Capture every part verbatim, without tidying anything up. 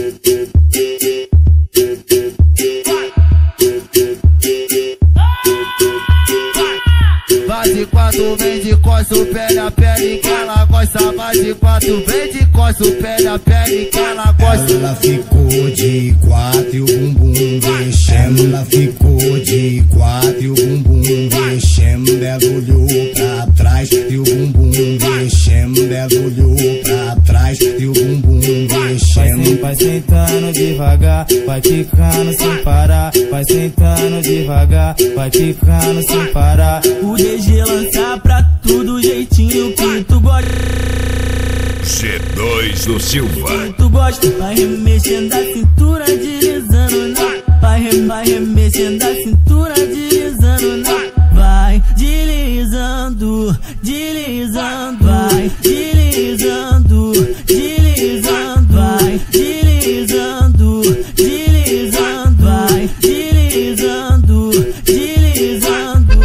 Vai de quatro, vem de costa, o pé na pele que ela gosta. Vai de quatro, vem de costa, o pé na pele que ela gosta. Ela ficou de quatro e o bumbum mexendo. Ela ficou de quatro e o bumbum mexendo. Ela olhou pra trás e o bumbum mexendo. Ela olhou pra trás e o bumbum mexendo. Vai sentando devagar, vai quicando sem parar. Vai sentando devagar, vai quicando sem parar. O D G lança pra tudo jeitinho que tu gosta. G dois do Silva. Que tu gosta, vai remexendo a cintura, deslizando na. Vai, rem, vai remexendo a cintura, deslizando na. Vai deslizando, deslizando, vai deslizando, deslizando, vai deslizando, deslizando, vai deslizando, deslizando.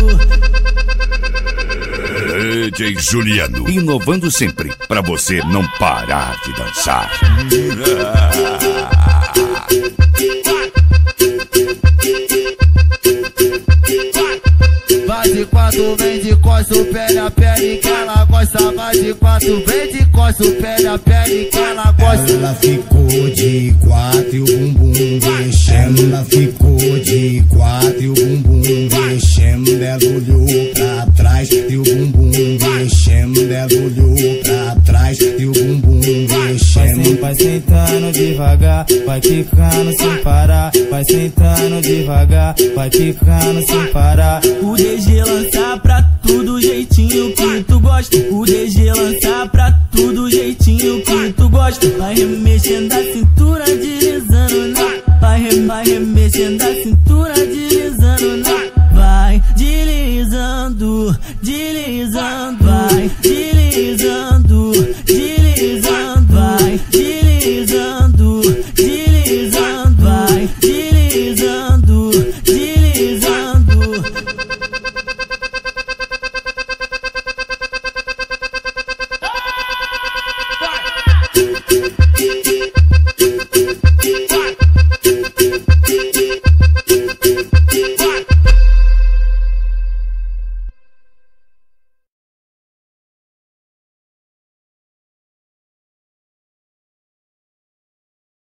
D J Juliano, inovando sempre, pra você não parar de dançar. Vai de quatro, vem de costa, o pé na pele que ela gosta. Vai de quatro, vem de costa, o pé na pele que ela gosta. Ela ficou de quatro e o bumbum mexendo. Ela ficou de quatro e o bumbum mexendo. Ela olhou pra trás e o bumbum mexendo. Ela olhou pra trás e o bumbum mexendo. Vai sentando devagar, vai quicando sem parar. Vai sentando devagar, vai quicando sem parar. O D G lança pra tudo jeitinho que tu gosta. O D G lança pra tudo jeitinho que tu gosta. Vai remexendo a cintura, deslizando na. Vai, rem, vai remexendo a cintura,